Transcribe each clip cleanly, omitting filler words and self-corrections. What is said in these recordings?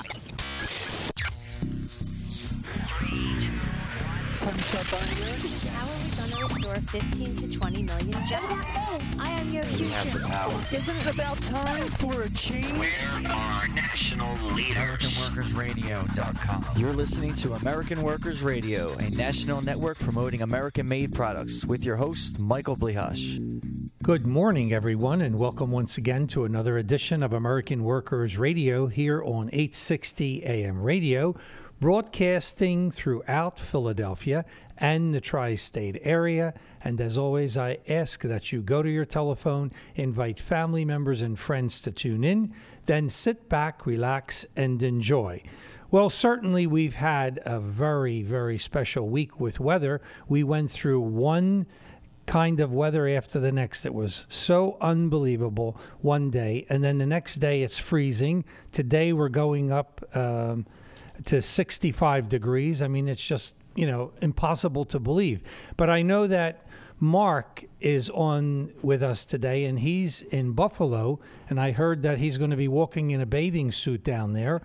It's time to start buying American. How are we going to restore 15 to 20 million jobs? I am your future. Isn't it about time for a change? Where are our national leaders? AmericanWorkersRadio.com. You're listening to American Workers Radio, a national network promoting American-made products, with your host, Michael Blihash. Good morning, everyone, and welcome once again to another edition of American Workers Radio here on 860 AM Radio, broadcasting throughout Philadelphia and the tri-state area. And as always, I ask that you go to your telephone, invite family members and friends to tune in, then sit back, relax, and enjoy. Well, certainly we've had a very, very special week with weather. We went through one kind of weather after the next. It was so unbelievable one day, and then the next day it's freezing. Today we're going up to 65 degrees. I mean, it's just, impossible to believe. But I know that Mark is on with us today, and he's in Buffalo, and I heard that he's going to be walking in a bathing suit down there.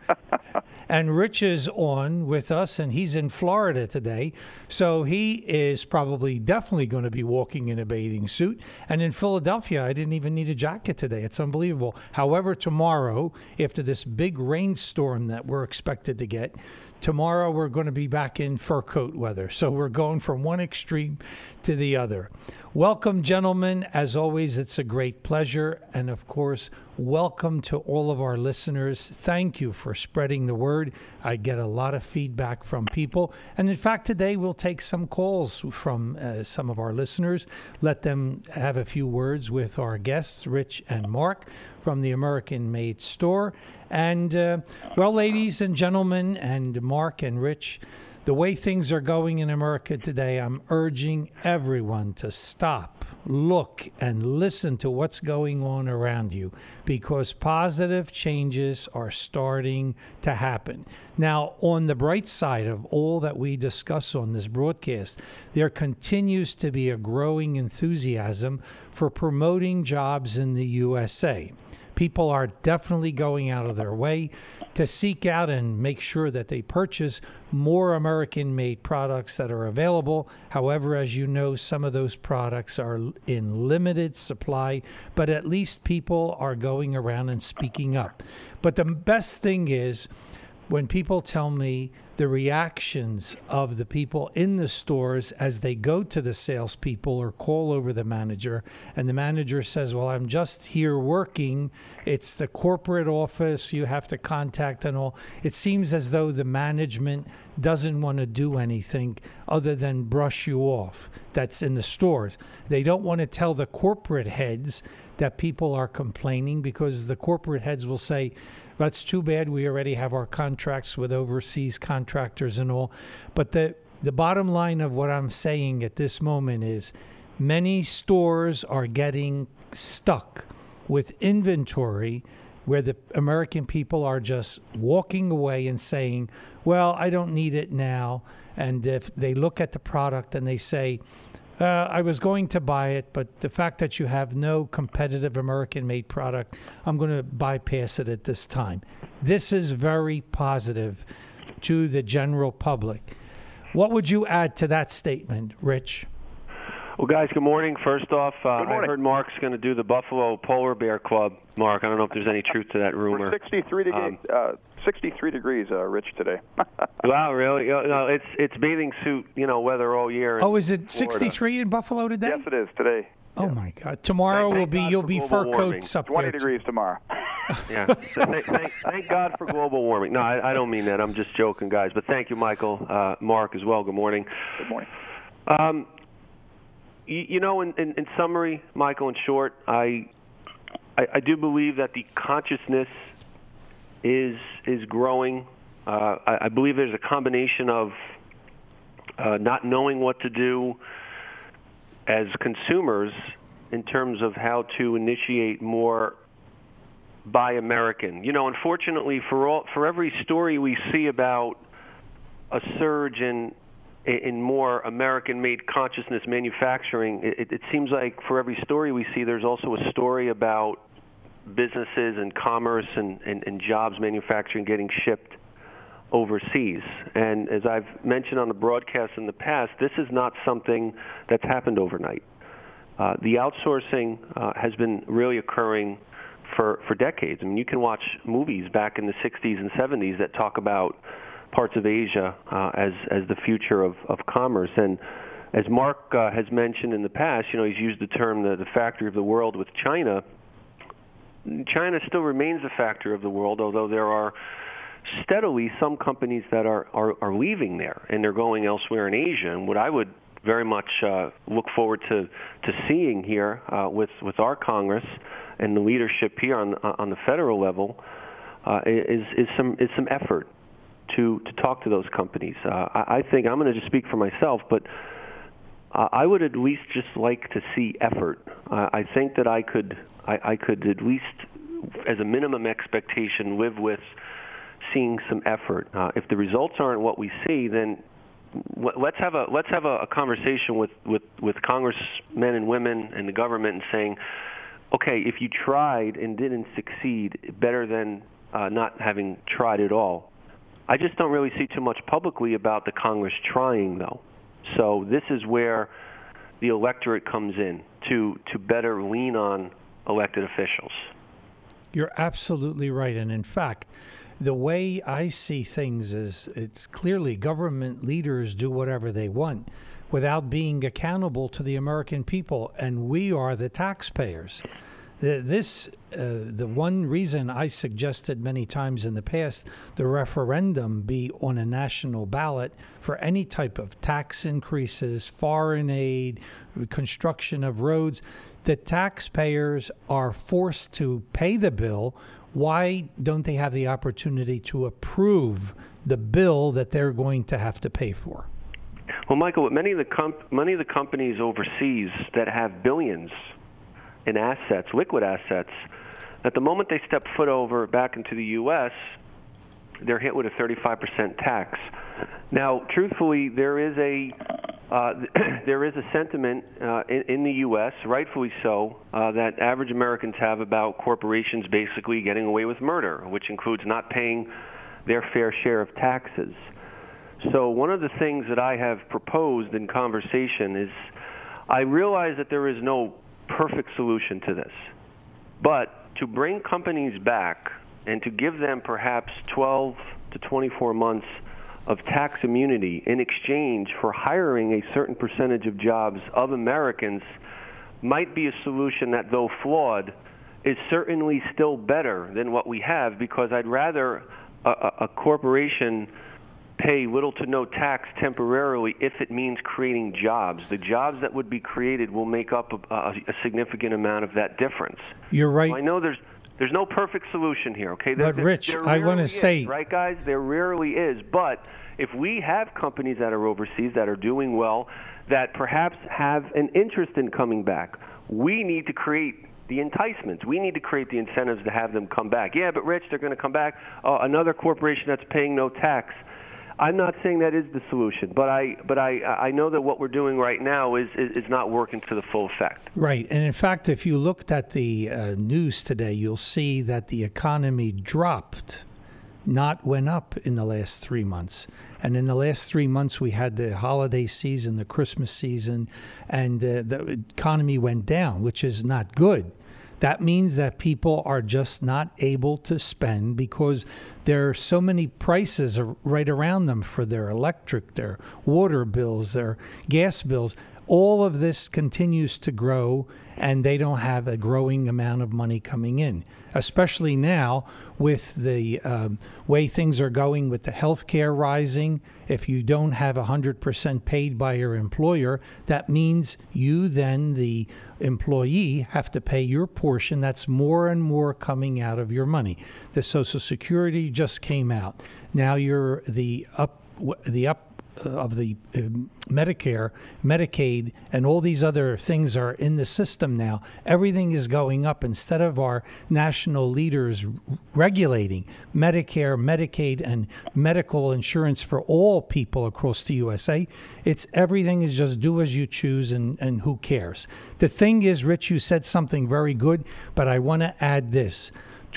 And Rich is on with us, and he's in Florida today. So he is definitely going to be walking in a bathing suit. And in Philadelphia, I didn't even need a jacket today. It's unbelievable. However, tomorrow, after this big rainstorm that we're expected to get, tomorrow we're going to be back in fur coat weather. So we're going from one extreme to the other. Welcome, gentlemen. As always, it's a great pleasure. And of course, welcome to all of our listeners. Thank you for spreading the word. I get a lot of feedback from people. And in fact, today we'll take some calls from some of our listeners. Let them have a few words with our guests, Rich and Mark, from the American Made Store. And, well, ladies and gentlemen, and Mark and Rich, the way things are going in America today, I'm urging everyone to stop, look, and listen to what's going on around you, because positive changes are starting to happen. Now, on the bright side of all that we discuss on this broadcast, there continues to be a growing enthusiasm for promoting jobs in the USA. People are definitely going out of their way to seek out and make sure that they purchase more American-made products that are available. However, as you know, some of those products are in limited supply, but at least people are going around and speaking up. But the best thing is when people tell me the reactions of the people in the stores as they go to the salespeople or call over the manager, and the manager says, well, I'm just here working. It's the corporate office you have to contact and all. It seems as though the management doesn't want to do anything other than brush you off. That's in the stores. They don't want to tell the corporate heads that people are complaining, because the corporate heads will say, that's too bad. We already have our contracts with overseas contractors and all. But the bottom line of what I'm saying at this moment is many stores are getting stuck with inventory where the American people are just walking away and saying, well, I don't need it now. And if they look at the product and they say, I was going to buy it, but the fact that you have no competitive American-made product, I'm going to bypass it at this time. This is very positive to the general public. What would you add to that statement, Rich? Well, guys, good morning. First off, I heard Mark's going to do the Buffalo Polar Bear Club. Mark, I don't know if there's any truth to that rumor. We're 63 degrees, Rich, today. Wow, really? No, it's bathing suit, weather all year. Oh, is it 63 in Buffalo today? Yes, it is today. Oh, yeah. My God. Tomorrow you'll be fur coats up 20 there. 20 degrees tomorrow. Yeah. Thank God for global warming. No, I don't mean that. I'm just joking, guys. But thank you, Michael. Mark as well. Good morning. Good morning. In summary, Michael, in short, I do believe that the consciousness is growing. I believe there's a combination of not knowing what to do as consumers in terms of how to initiate more Buy American. Unfortunately, for every story we see about a surge in more American-made consciousness manufacturing, it seems like for every story we see, there's also a story about businesses and commerce and jobs, manufacturing getting shipped overseas. And as I've mentioned on the broadcast in the past, this is not something that's happened overnight. The outsourcing has been really occurring for decades. I mean, you can watch movies back in the 60s and 70s that talk about parts of Asia as the future of commerce. And as Mark has mentioned in the past, he's used the term the factory of the world with China. China still remains the factory of the world, although there are steadily some companies that are leaving there and they're going elsewhere in Asia. And what I would very much look forward to seeing here with our Congress and the leadership here on the federal level is some effort to talk to those companies. I think I'm going to just speak for myself, but I would at least just like to see effort. I think that I could at least, as a minimum expectation, live with seeing some effort. If the results aren't what we see, then let's have a conversation with congressmen and women and the government and saying, okay, if you tried and didn't succeed, better than not having tried at all. I just don't really see too much publicly about the Congress trying, though. So this is where the electorate comes in to better lean on elected officials. You're absolutely right. And in fact, the way I see things is it's clearly government leaders do whatever they want without being accountable to the American people, and we are the taxpayers. The one reason I suggested many times in the past the referendum be on a national ballot for any type of tax increases, foreign aid, construction of roads, the taxpayers are forced to pay the bill. Why don't they have the opportunity to approve the bill that they're going to have to pay for? Well, Michael, many of the companies overseas that have billions in assets, liquid assets, at the moment they step foot over back into the U.S., they're hit with a 35% tax. Now, truthfully, there is a sentiment in the U.S., rightfully so, that average Americans have about corporations basically getting away with murder, which includes not paying their fair share of taxes. So one of the things that I have proposed in conversation is I realize that there is no perfect solution to this, but to bring companies back and to give them perhaps 12 to 24 months of tax immunity in exchange for hiring a certain percentage of jobs of Americans might be a solution that, though flawed, is certainly still better than what we have, because I'd rather a corporation pay little to no tax temporarily if it means creating jobs. The jobs that would be created will make up a significant amount of that difference. You're right. So I know there's no perfect solution here, okay? But Rich, I want to say, right, guys, there rarely is. But if we have companies that are overseas that are doing well, that perhaps have an interest in coming back, we need to create the enticements. We need to create the incentives to have them come back. Yeah, but Rich, they're going to come back. Another corporation that's paying no tax. I'm not saying that is the solution, but I know that what we're doing right now is not working to the full effect. Right. And in fact, if you looked at the news today, you'll see that the economy dropped, not went up in the last 3 months. And in the last 3 months, we had the holiday season, the Christmas season, and the economy went down, which is not good. That means that people are just not able to spend because there are so many prices right around them for their electric, their water bills, their gas bills. All of this continues to grow, and they don't have a growing amount of money coming in, especially now with the way things are going with the health care rising. If you don't have 100% paid by your employer, that means you then, the employee, have to pay your portion. That's more and more coming out of your money. The Social Security just came out. Now you're the Medicare, Medicaid, and all these other things are in the system now. Everything is going up. Instead of our national leaders regulating Medicare, Medicaid, and medical insurance for all people across the USA, it's everything is just do as you choose and who cares. The thing is, Rich, you said something very good, but I want to add this.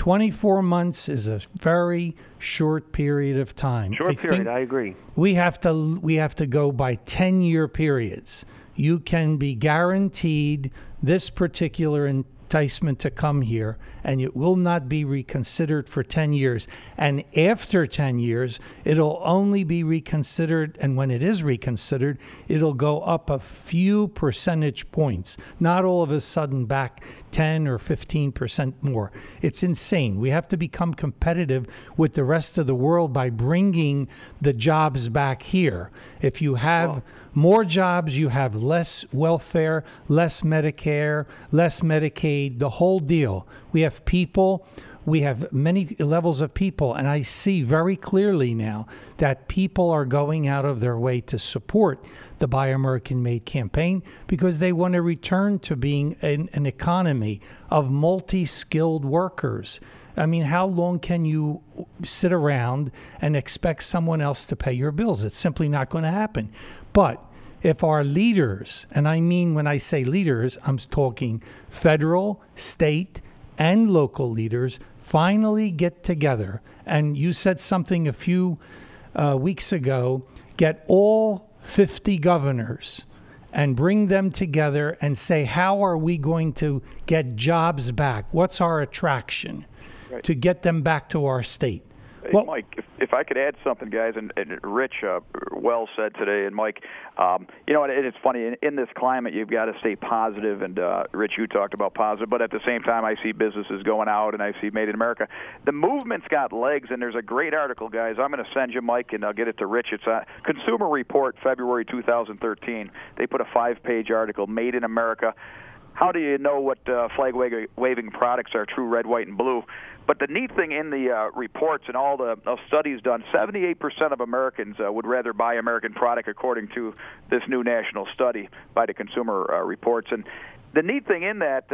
24 months is a very short period of time. I agree. We have to go by 10-year periods. You can be guaranteed this particular enticement to come here, and it will not be reconsidered for 10 years. And after 10 years, it'll only be reconsidered, and when it is reconsidered, it'll go up a few percentage points, not all of a sudden back 10 or 15% more. It's insane. We have to become competitive with the rest of the world by bringing the jobs back here. If you have more jobs, you have less welfare, less Medicare, less Medicaid, the whole deal. We have people, we have many levels of people, and I see very clearly now that people are going out of their way to support the Buy American Made campaign because they want to return to being an economy of multi-skilled workers. I mean, how long can you sit around and expect someone else to pay your bills? It's simply not going to happen. But if our leaders, and I mean when I say leaders, I'm talking federal, state, and local leaders, finally get together, and you said something a few weeks ago, get all 50 governors and bring them together and say, how are we going to get jobs back? What's our attraction to get them back to our state? Hey, Mike, if I could add something, guys, and Rich well said today, and Mike, and it's funny, in this climate, you've got to stay positive, and Rich, you talked about positive, but at the same time, I see businesses going out, and I see Made in America. The movement's got legs, and there's a great article, guys. I'm going to send you, Mike, and I'll get it to Rich. It's a Consumer Report, February 2013. They put a 5-page article, Made in America. How do you know what flag-waving products are true red, white, and blue? But the neat thing in the reports and all the studies done, 78% of Americans would rather buy American product, according to this new national study by the Consumer Reports. And the neat thing in that,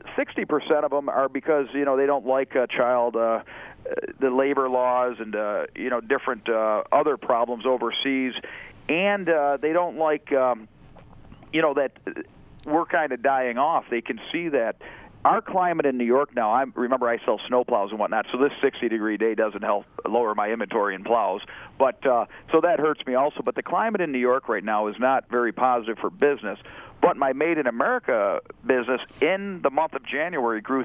60% of them are because they don't like the labor laws and different other problems overseas, and they don't like that we're kind of dying off. They can see that. Our climate in New York now, remember I sell snowplows and whatnot, so this 60-degree day doesn't help lower my inventory in plows. But so that hurts me also. But the climate in New York right now is not very positive for business. But my Made in America business in the month of January grew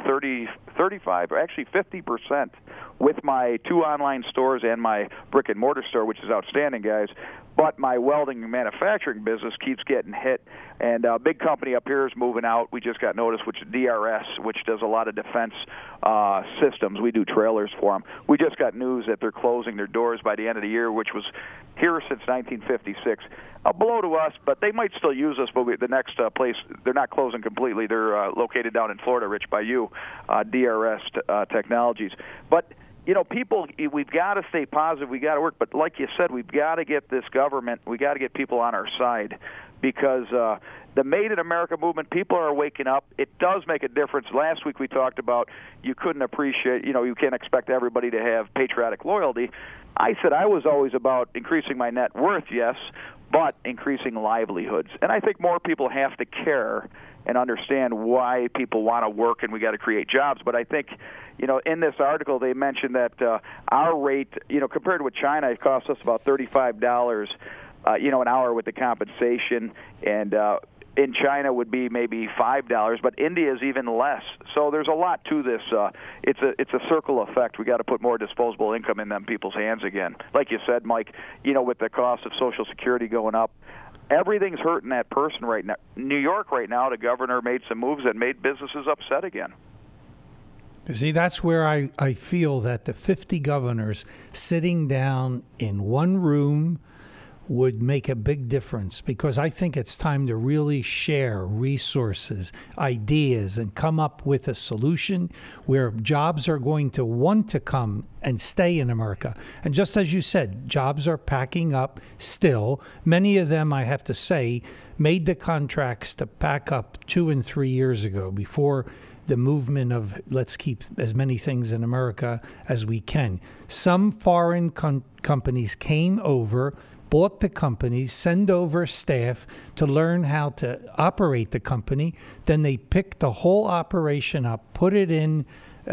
35, or actually 50% with my 2 online stores and my brick-and-mortar store, which is outstanding, guys. But my welding and manufacturing business keeps getting hit, and a big company up here is moving out. We just got notice, which is DRS, which does a lot of defense systems. We do trailers for them. We just got news that they're closing their doors by the end of the year, which was here since 1956. A blow to us, but they might still use us. But the next place, they're not closing completely. They're located down in Florida, Rich, by you, DRS Technologies. But people, we've got to stay positive. We got to work. But like you said, we've got to get this government. We got to get people on our side because the Made in America movement, people are waking up. It does make a difference. Last week we talked about you couldn't appreciate, you can't expect everybody to have patriotic loyalty. I said I was always about increasing my net worth, yes, but increasing livelihoods. And I think more people have to care and understand why people want to work, and we got to create jobs. But I think, in this article they mentioned that our rate, compared with China, it costs us about $35, an hour with the compensation, and in China would be maybe $5, but India is even less. So there's a lot to this. It's a circle effect. We got to put more disposable income in them people's hands again. Like you said, Mike, with the cost of Social Security going up, everything's hurting that person right now. New York right now, the governor made some moves that made businesses upset again. See, that's where I feel that the 50 governors sitting down in one room would make a big difference, because I think it's time to really share resources, ideas, and come up with a solution where jobs are going to want to come and stay in America. And just as you said, jobs are packing up still. Many of them, I have to say, made the contracts to pack up 2 and 3 years ago, before the movement of let's keep as many things in America as we can. Some foreign companies came over, bought the companies, send over staff to learn how to operate the company. Then they picked the whole operation up, put it in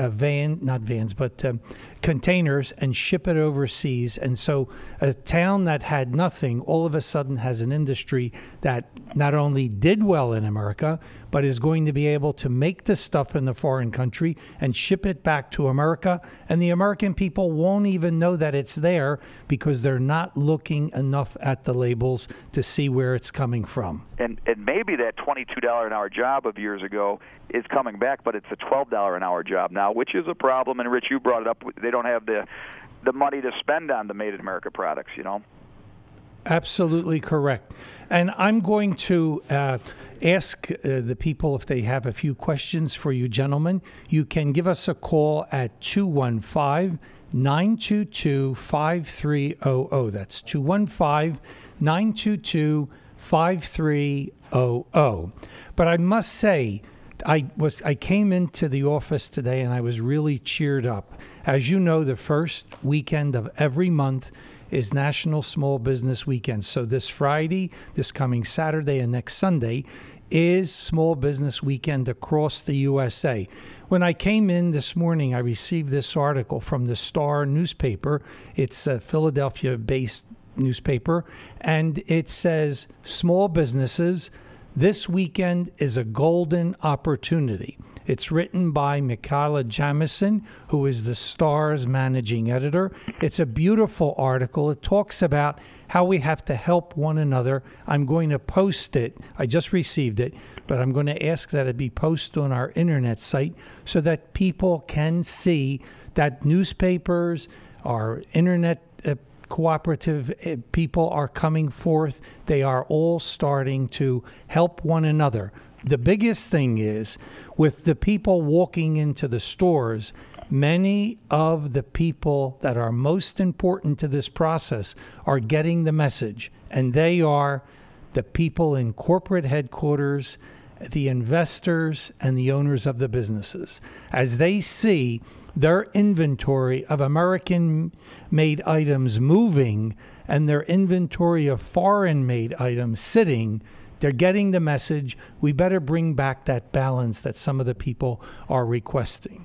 containers, and ship it overseas. And so a town that had nothing all of a sudden has an industry that not only did well in America, but is going to be able to make the stuff in the foreign country and ship it back to America. And the American people won't even know that it's there, because they're not looking enough at the labels to see where it's coming from. And maybe that $22 an hour job of years ago is coming back, but it's a $12 an hour job now, which is a problem. And Rich, you brought it up. They don't have the money to spend on the Made in America products, you know? Absolutely correct. And I'm going to ask the people if they have a few questions for you, gentlemen. You can give us a call at 215-922-5300. That's 215-922-5300. But I must say, I came into the office today and I was really cheered up. As you know, the first weekend of every month is National Small Business Weekend. So this Friday, this coming Saturday, and next Sunday is Small Business Weekend across the USA. When I came in this morning, I received this article from the Star newspaper. It's a Philadelphia-based newspaper, and it says, small businesses, this weekend is a golden opportunity. It's written by Michaela Jamison, who is the Star's managing editor. It's a beautiful article. It talks about how we have to help one another. I'm going to post it. I just received it, but I'm going to ask that it be posted on our internet site so that people can see that newspapers, our internet cooperative people are coming forth. They are all starting to help one another. The biggest thing is, with the people walking into the stores, many of the people that are most important to this process are getting the message, and they are the people in corporate headquarters, the investors, and the owners of the businesses. As they see their inventory of American-made items moving and their inventory of foreign-made items sitting, they're getting the message. We better bring back that balance that some of the people are requesting.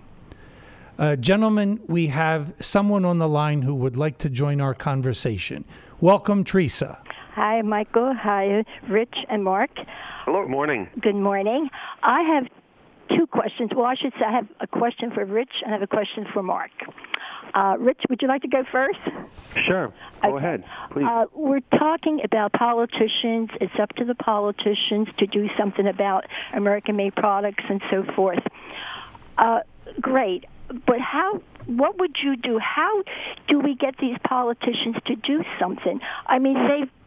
Gentlemen, we have someone on the line who would like to join our conversation. Welcome, Teresa. Hi, Michael. Hi, Rich and Mark. Hello. Good morning. Good morning. I have two questions. Well, I should say I have a question for Rich and I have a question for Mark. Rich, would you like to go first? Sure. Go ahead, please. We're talking about politicians. It's up to the politicians to do something about American-made products and so forth. Great. But what would you do? How do we get these politicians to do something? I mean,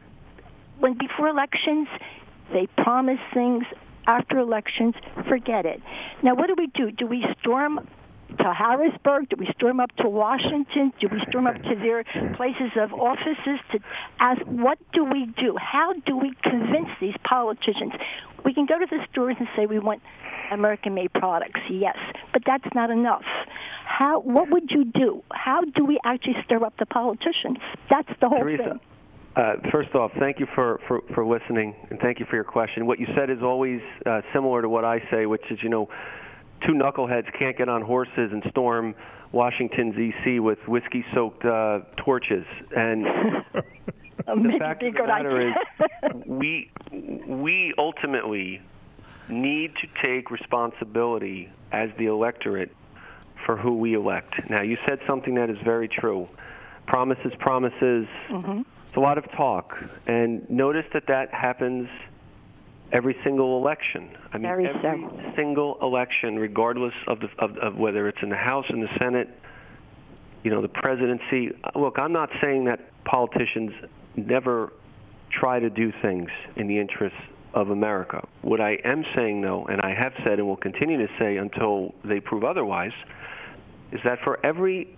before elections, they promise things. After elections, forget it. Now, what do? Do we storm to Harrisburg? Do we storm up to Washington? Do we storm up to their places of offices to ask, what do we do? How do we convince these politicians? We can go to the stores and say we want American-made products, yes, but that's not enough. What would you do? How do we actually stir up the politicians? That's the whole thing. First off, thank you for listening, and thank you for your question. What you said is always similar to what I say, which is, two knuckleheads can't get on horses and storm Washington, D.C. with whiskey-soaked torches. And the fact of the matter is, we ultimately need to take responsibility as the electorate for who we elect. Now, you said something that is very true. Promises. Mm-hmm. It's a lot of talk, and notice that happens every single election. I mean, every single election, regardless of whether it's in the House and the Senate, the presidency. Look, I'm not saying that politicians never try to do things in the interests of America. What I am saying, though, and I have said and will continue to say until they prove otherwise, is that for every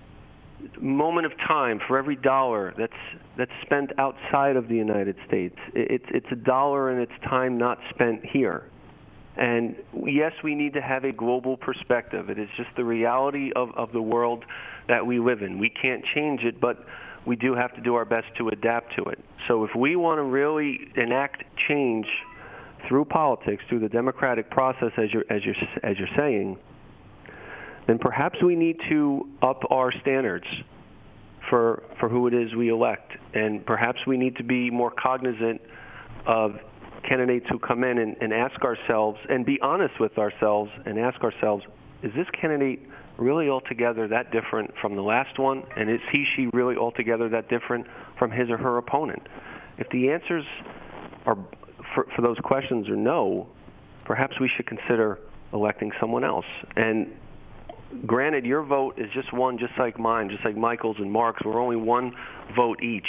moment of time, for every dollar that's spent outside of the United States, it's a dollar and it's time not spent here. And yes, we need to have a global perspective. It is just the reality of the world that we live in. We can't change it, but we do have to do our best to adapt to it. So if we want to really enact change through politics, through the democratic process, as you're saying, then perhaps we need to up our standards for who it is we elect. And perhaps we need to be more cognizant of candidates who come in and ask ourselves, and be honest with ourselves and ask ourselves, is this candidate really altogether that different from the last one? And is she really altogether that different from his or her opponent? If the answers are for those questions are no, perhaps we should consider electing someone else. And granted, your vote is just one, just like mine, just like Michael's and Mark's. We're only one vote each.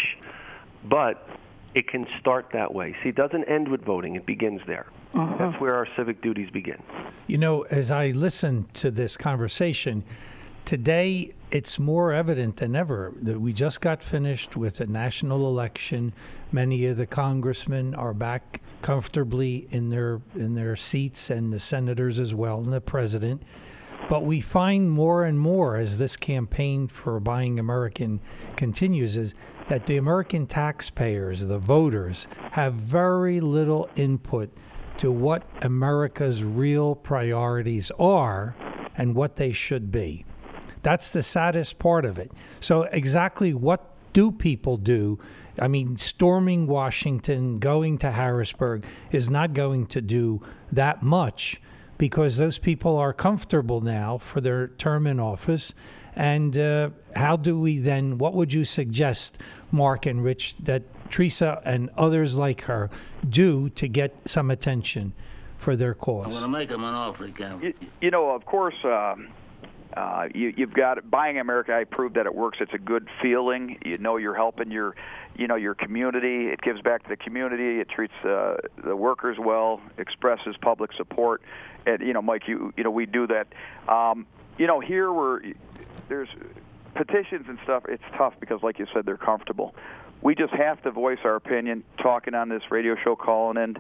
But it can start that way. See, it doesn't end with voting. It begins there. That's where our civic duties begin. You know, as I listen to this conversation, today it's more evident than ever that we just got finished with a national election. Many of the congressmen are back comfortably in their seats, and the senators as well, and the president. But we find more and more as this campaign for Buying American continues is that the American taxpayers, the voters, have very little input to what America's real priorities are and what they should be. That's the saddest part of it. So exactly what do people do? I mean, storming Washington, going to Harrisburg is not going to do that much, because those people are comfortable now for their term in office. And how do we then, what would you suggest, Mark and Rich, that Teresa and others like her do to get some attention for their cause? I'm going to make them an offer again. You know, of course, you've got Buying America. I proved that it works. It's a good feeling. You know, you're helping your community. It gives back to the community. It treats the workers well. Expresses public support. And Mike, we do that. Here there's petitions and stuff. It's tough because, like you said, they're comfortable. We just have to voice our opinion, talking on this radio show, calling in.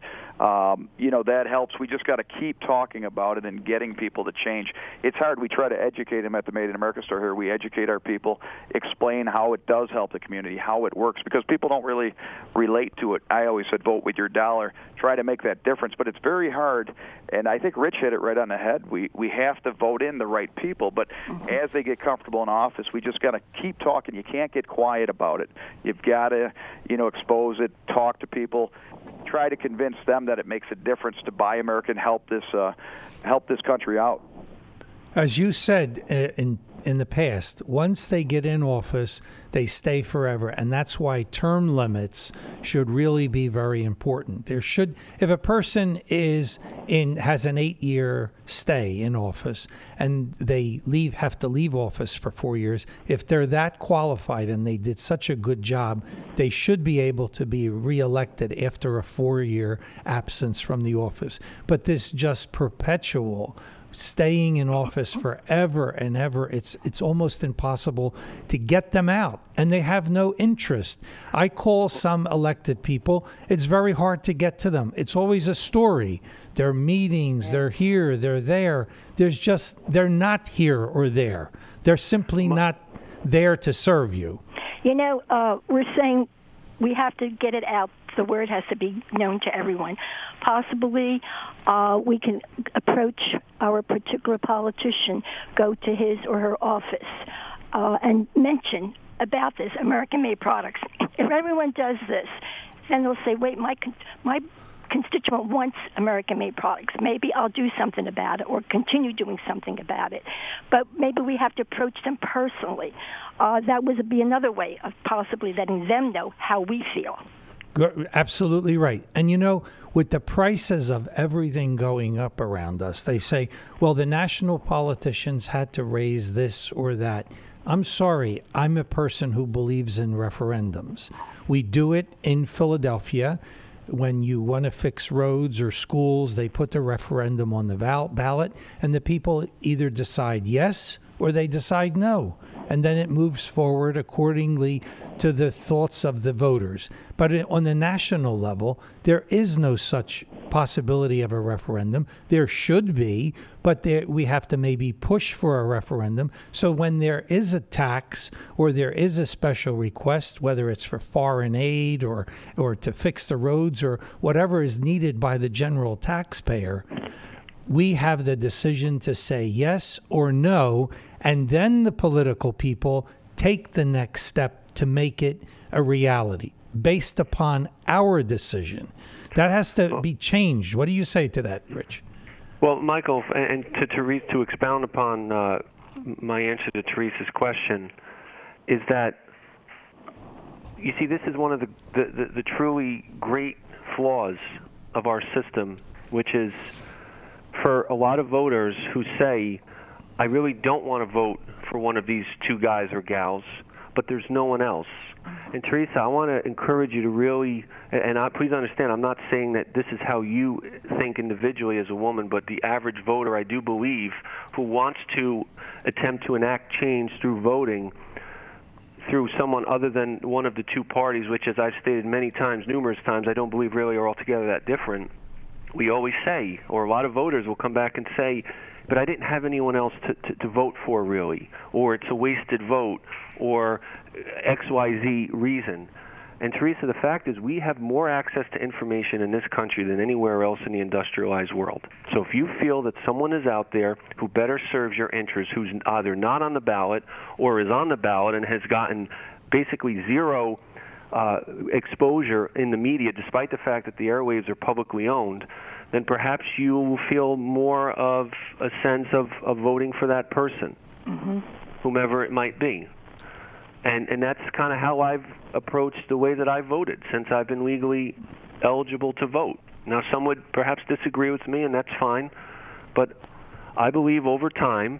That helps. We just got to keep talking about it and getting people to change. It's hard. We try to educate them at the Made in America store here. We educate our people, explain how it does help the community, how it works, because people don't really relate to it. I always said, vote with your dollar. Try to make that difference. But it's very hard, and I think Rich hit it right on the head. We have to vote in the right people, but as they get comfortable in office, we just got to keep talking. You can't get quiet about it. You've got to, expose it, talk to people, try to convince them that it makes a difference to Buy American, help this country out. As you said in the past, once they get in office, they stay forever, and that's why term limits should really be very important. If a person has an 8-year stay in office and they have to leave office for 4 years, if they're that qualified and they did such a good job, they should be able to be reelected after a 4-year absence from the office. But this just perpetual staying in office forever and ever, it's almost impossible to get them out, and they have no interest. I call some elected people, it's very hard to get to them. It's always a story. They're meetings, they're here, they're there. They're not here or there. They're simply not there to serve you. We're saying we have to get it out. The word has to be known to everyone. Possibly we can approach our particular politician, go to his or her office, and mention about this, American-made products. If everyone does this, then they'll say, wait, my constituent wants American-made products. Maybe I'll do something about it or continue doing something about it. But maybe we have to approach them personally. That would be another way of possibly letting them know how we feel. Absolutely right. And with the prices of everything going up around us, they say, well, the national politicians had to raise this or that. I'm sorry, I'm a person who believes in referendums. We do it in Philadelphia. When you want to fix roads or schools, they put the referendum on the ballot, and the people either decide yes or they decide no. And then it moves forward accordingly to the thoughts of the voters. But on the national level, there is no such possibility of a referendum. There should be, but we have to maybe push for a referendum. So when there is a tax or there is a special request, whether it's for foreign aid or to fix the roads or whatever is needed by the general taxpayer, we have the decision to say yes or no, and then the political people take the next step to make it a reality based upon our decision. That has to be changed. What do you say to that, Rich? Well, Michael, and to expound upon my answer to Teresa's question, is that, you see, this is one of the truly great flaws of our system, which is for a lot of voters who say, I really don't want to vote for one of these two guys or gals, but there's no one else. And Teresa, I want to encourage you to really, and please understand, I'm not saying that this is how you think individually as a woman, but the average voter, I do believe, who wants to attempt to enact change through voting through someone other than one of the two parties, which, as I've stated many times, numerous times, I don't believe really are altogether that different. We always say, or a lot of voters will come back and say, but I didn't have anyone else to vote for, really, or it's a wasted vote, or XYZ reason. And Teresa, the fact is we have more access to information in this country than anywhere else in the industrialized world. So if you feel that someone is out there who better serves your interests, who's either not on the ballot or is on the ballot and has gotten basically zero exposure in the media, despite the fact that the airwaves are publicly owned, then perhaps you will feel more of a sense of voting for that person, whomever it might be. And that's kind of how I've approached the way that I voted since I've been legally eligible to vote. Now, some would perhaps disagree with me, and that's fine, but I believe over time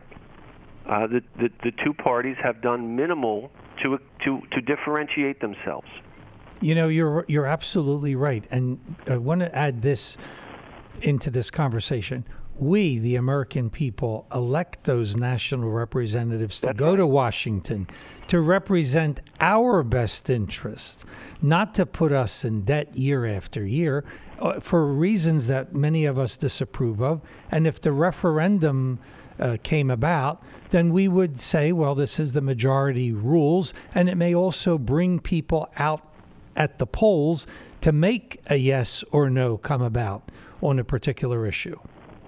the two parties have done minimal to differentiate themselves. You know, you're absolutely right, and I want to add this into this conversation. We, the American people, elect those national representatives to go to Washington to represent our best interests, not to put us in debt year after year for reasons that many of us disapprove of. And if the referendum came about, then we would say, well, this is the majority rules, and it may also bring people out at the polls to make a yes or no come about on a particular issue.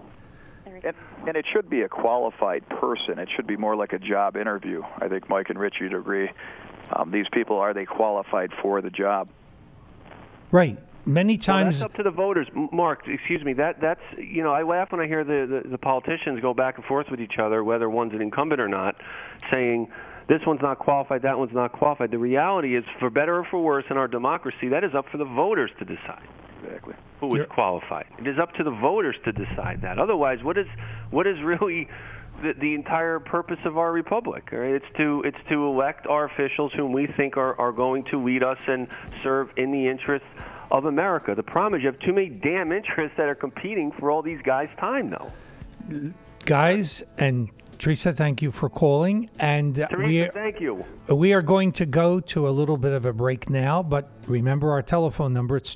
And it should be a qualified person. It should be more like a job interview. I think Mike and Rich, you'd agree. These people, are they qualified for the job? Right. Many times... Well, that's up to the voters. Mark, excuse me, that's, you know, I laugh when I hear the politicians go back and forth with each other, whether one's an incumbent or not, saying this one's not qualified, that one's not qualified. The reality is, for better or for worse in our democracy, that is up for the voters to decide. Exactly. Who is qualified. It is up to the voters to decide that. Otherwise, what is really the entire purpose of our republic? Right? It's to elect our officials whom we think are going to lead us and serve in the interests of America. The problem is you have too many damn interests that are competing for all these guys' time, though. Guys, and Teresa, thank you for calling. And Teresa, thank you. We are going to go to a little bit of a break now, but remember our telephone number. It's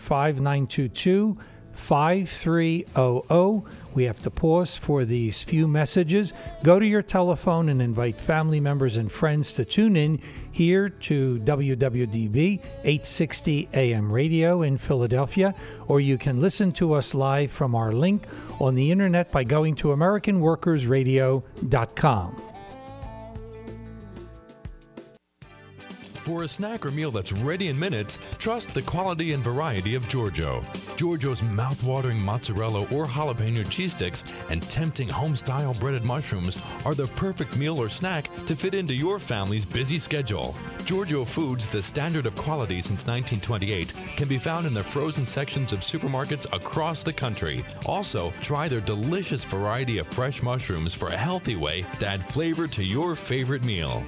215-922-5300. We have to pause for these few messages. Go to your telephone and invite family members and friends to tune in here to WWDB 860 AM radio in Philadelphia, or you can listen to us live from our link on the internet by going to AmericanWorkersRadio.com. For a snack or meal that's ready in minutes, trust the quality and variety of Giorgio. Giorgio's mouth-watering mozzarella or jalapeno cheese sticks and tempting home-style breaded mushrooms are the perfect meal or snack to fit into your family's busy schedule. Giorgio Foods, the standard of quality since 1928, can be found in the frozen sections of supermarkets across the country. Also, try their delicious variety of fresh mushrooms for a healthy way to add flavor to your favorite meal.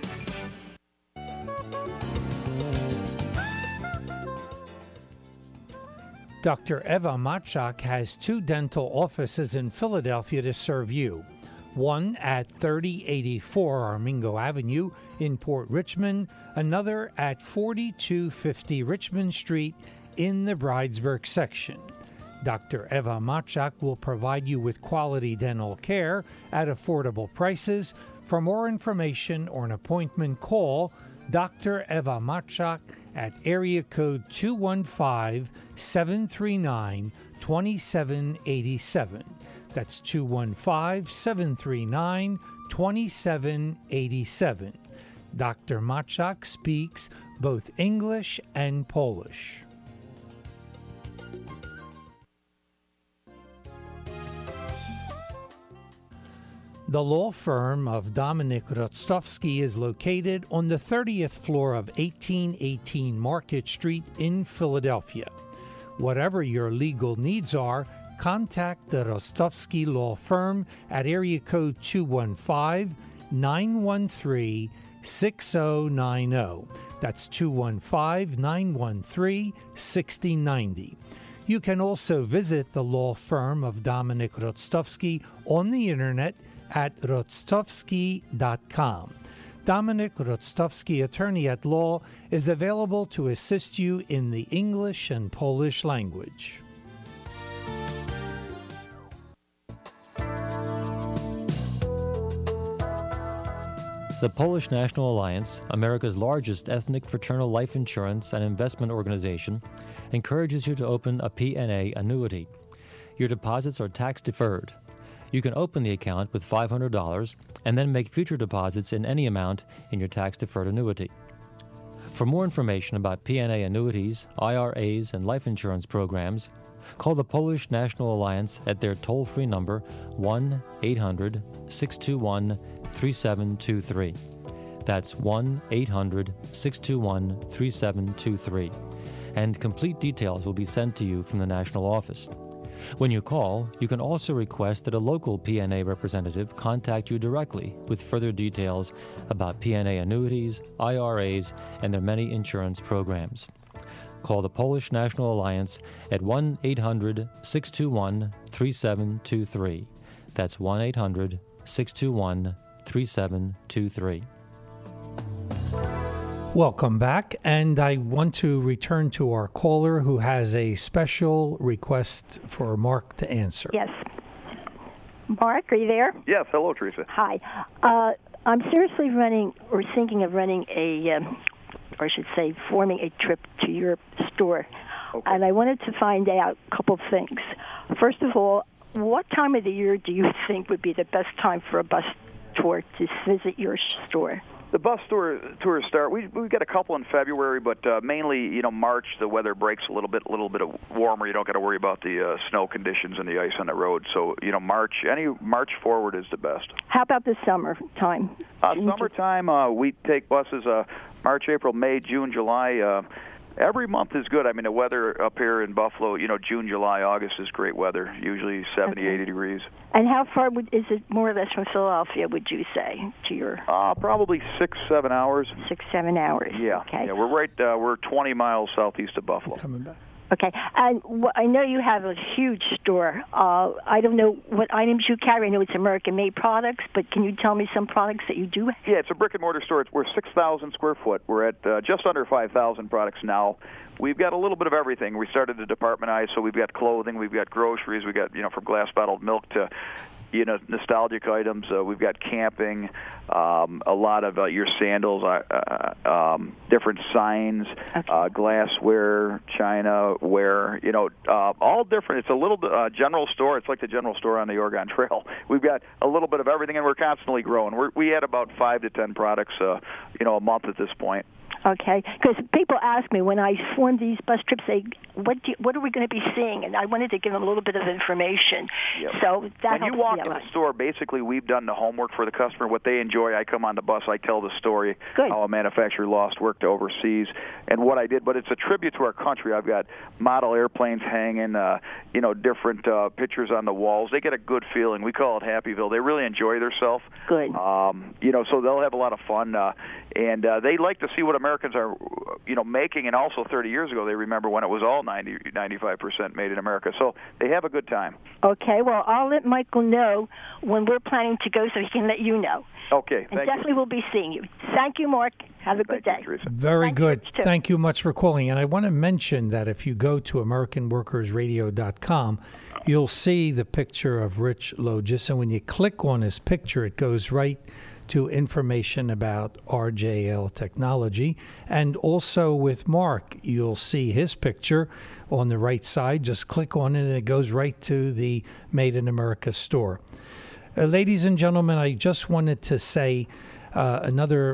Dr. Eva Machak has 2 dental offices in Philadelphia to serve you. One at 3084 Armingo Avenue in Port Richmond, another at 4250 Richmond Street in the Bridesburg section. Dr. Eva Machak will provide you with quality dental care at affordable prices. For more information or an appointment, call Dr. Eva Machak at area code 215-739-2787. That's 215-739-2787. Dr. Machak speaks both English and Polish. The law firm of Dominic Rostovsky is located on the 30th floor of 1818 Market Street in Philadelphia. Whatever your legal needs are, contact the Rostovsky Law Firm at area code 215-913-6090. That's 215-913-6090. You can also visit the law firm of Dominic Rostovsky on the internet at rostovsky.com. Dominic Rostovsky, attorney at law, is available to assist you in the English and Polish language. The Polish National Alliance, America's largest ethnic fraternal life insurance and investment organization, encourages you to open a P&A annuity. Your deposits are tax-deferred. You can open the account with $500 and then make future deposits in any amount in your tax-deferred annuity. For more information about P&A annuities, IRAs, and life insurance programs, call the Polish National Alliance at their toll-free number 1-800-621-3723. That's 1-800-621-3723. And complete details will be sent to you from the national office. When you call, you can also request that a local P&A representative contact you directly with further details about P&A annuities, IRAs, and their many insurance programs. Call the Polish National Alliance at 1-800-621-3723. That's 1-800-621-3723. Welcome back, and I want to return to our caller who has a special request for Mark to answer. Yes. Mark, are you there? Yes, hello, Teresa. Hi. I'm seriously running or thinking of running or I should say forming a trip to your store. Okay. And I wanted to find out a couple of things. First of all, what time of the year do you think would be the best time for a bus tour to visit your store? The bus tours start. We've got a couple in February, but mainly, March. The weather breaks a little bit warmer. You don't got to worry about the snow conditions and the ice on the road. So, any March forward is the best. How about the summertime? Summertime, we take buses March, April, May, June, July. Every month is good. I mean, the weather up here in Buffalo, June, July, August is great weather, usually 70, 80 degrees. And how far is it more or less from Philadelphia, would you say, to your... Probably 6-7 hours. 6-7 hours. Yeah. Okay. Yeah, we're 20 miles southeast of Buffalo. Coming back. Okay. And I know you have a huge store. I don't know what items you carry. I know it's American-made products, but can you tell me some products that you do have? Yeah, it's a brick-and-mortar store. We're 6,000 square foot. We're at just under 5,000 products now. We've got a little bit of everything. We started to departmentize, so we've got clothing, we've got groceries, we've got, from glass-bottled milk to, nostalgic items. We've got camping, a lot of your sandals, different signs, glassware, chinaware, all different. It's a little general store. It's like the general store on the Oregon Trail. We've got a little bit of everything, and we're constantly growing. We add about 5 to 10 products, a month at this point. Okay, because people ask me when I form these bus trips, what are we going to be seeing? And I wanted to give them a little bit of information. Yep. So that when you walk in the store, basically we've done the homework for the customer. What they enjoy, I come on the bus, I tell the story, how a manufacturer lost work to overseas, and what I did. But it's a tribute to our country. I've got model airplanes hanging, different pictures on the walls. They get a good feeling. We call it Happyville. They really enjoy themselves. Good. So they'll have a lot of fun, and they like to see what Americans are, making. And also 30 years ago, they remember when it was all 95% made in America. So they have a good time. Okay. Well, I'll let Michael know when we're planning to go, so he can let you know. Okay. And definitely we'll be seeing you. Thank you, Mark. Have a good day. Very good. Thank you much for calling. And I want to mention that if you go to AmericanWorkersRadio.com, you'll see the picture of Rich Logis. And when you click on his picture, it goes right to information about RJL technology. And also with Mark, you'll see his picture on the right side. Just click on it and it goes right to the Made in America store. Ladies and gentlemen, I just wanted to say a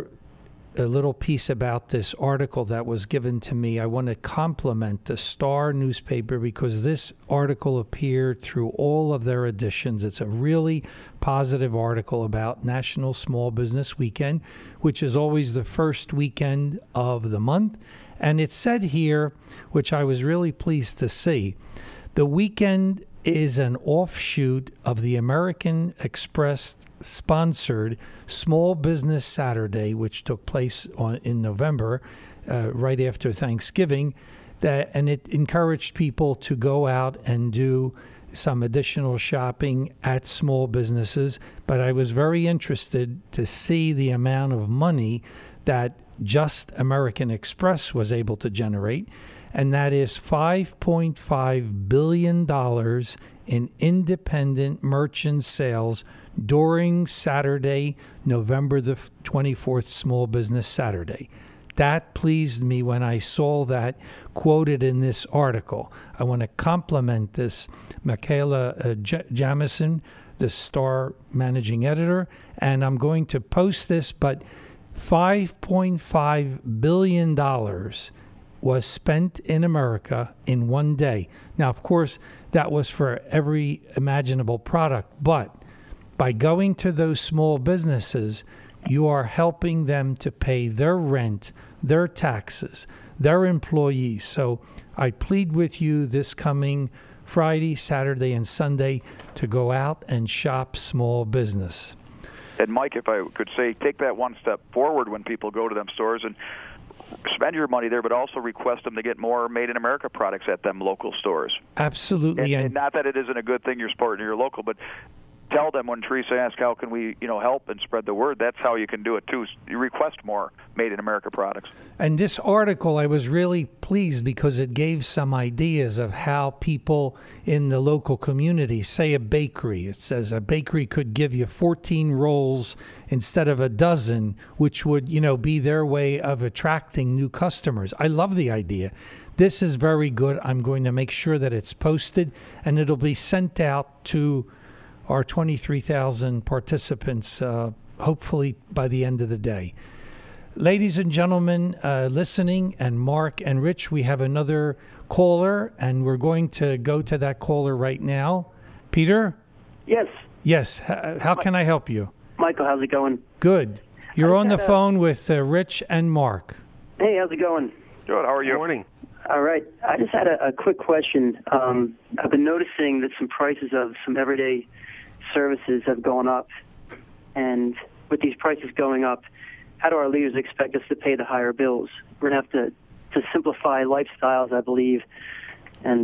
little piece about this article that was given to me. I want to compliment the Star newspaper because this article appeared through all of their editions. It's a really positive article about National Small Business Weekend, which is always the first weekend of the month. And it said here, which I was really pleased to see, the weekend is an offshoot of the American Express sponsored Small Business Saturday, which took place in November, right after Thanksgiving, and it encouraged people to go out and do some additional shopping at small businesses. But I was very interested to see the amount of money that just American Express was able to generate, and that is $5.5 billion in independent merchant sales during Saturday, November the 24th, Small Business Saturday. That pleased me when I saw that quoted in this article. I want to compliment this Michaela Jamison, the Star managing editor, and I'm going to post this, but $5.5 billion was spent in America in one day. Now, of course, that was for every imaginable product, but by going to those small businesses, you are helping them to pay their rent, their taxes, their employees. So I plead with you this coming Friday, Saturday, and Sunday to go out and shop small business. And Mike, if I could say, take that one step forward when people go to them stores and spend your money there, but also request them to get more Made in America products at them local stores. Absolutely. And not that it isn't a good thing you're supporting your local, but tell them when Teresa asks how can we help and spread the word, that's how you can do it too. You request more Made in America products. And this article, I was really pleased because it gave some ideas of how people in the local community, say a bakery, it says a bakery could give you 14 rolls instead of a dozen, which would, be their way of attracting new customers. I love the idea. This is very good. I'm going to make sure that it's posted and it'll be sent out to our 23,000 participants, hopefully by the end of the day. Ladies and gentlemen listening, and Mark and Rich, we have another caller, and we're going to go to that caller right now. Peter? Yes. Yes. How can I help you? Michael, how's it going? Good. You're on the phone with Rich and Mark. Hey, how's it going? Good. How are you? Good morning. All right. I just had a quick question. I've been noticing that some prices of some everyday services have gone up, and with these prices going up, how do our leaders expect us to pay the higher bills? We're going to have to simplify lifestyles, I believe, and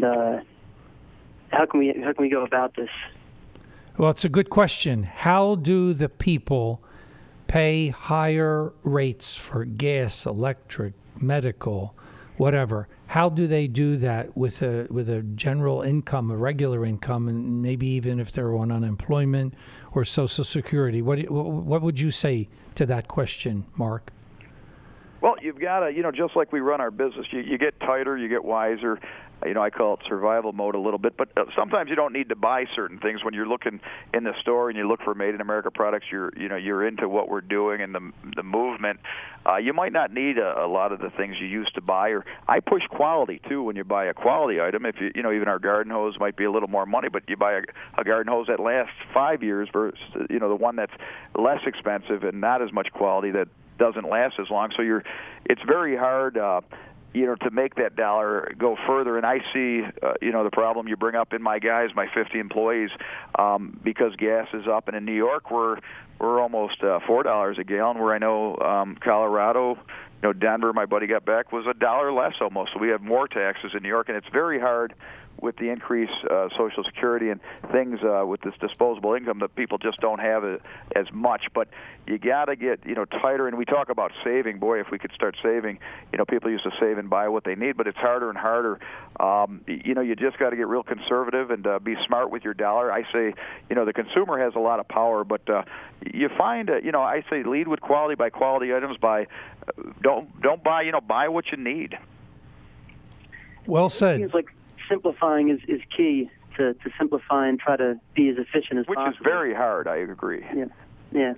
how can we go about this? Well, it's a good question. How do the people pay higher rates for gas, electric, medical, whatever? How do they do that with a general income, a regular income, and maybe even if they're on unemployment or Social Security? What would you say to that question, Mark? Well, you've got to, just like we run our business, you get tighter, you get wiser. I call it survival mode a little bit, but sometimes you don't need to buy certain things. When you're looking in the store and you look for Made in America products, you're into what we're doing and the movement. You might not need a lot of the things you used to buy. Or I push quality too when you buy a quality item. If even our garden hose might be a little more money, but you buy a garden hose that lasts 5 years versus the one that's less expensive and not as much quality that doesn't last as long. So it's very hard. To make that dollar go further. And I see, the problem you bring up in my guys, my 50 employees, because gas is up. And in New York, we're almost $4 a gallon, where I know Colorado, Denver, my buddy got back, was $1 less almost. So we have more taxes in New York, and it's very hard with the increased Social Security and things with this disposable income that people just don't have as much. But you got to get tighter. And we talk about saving. Boy, if we could start saving, people used to save and buy what they need, but it's harder and harder. You just got to get real conservative and be smart with your dollar. I say, the consumer has a lot of power, but you find, I say lead with quality, buy quality items, don't buy, buy what you need. Well said. It seems like simplifying is key to simplify and try to be as efficient as possible. Which is very hard, I agree. Yeah.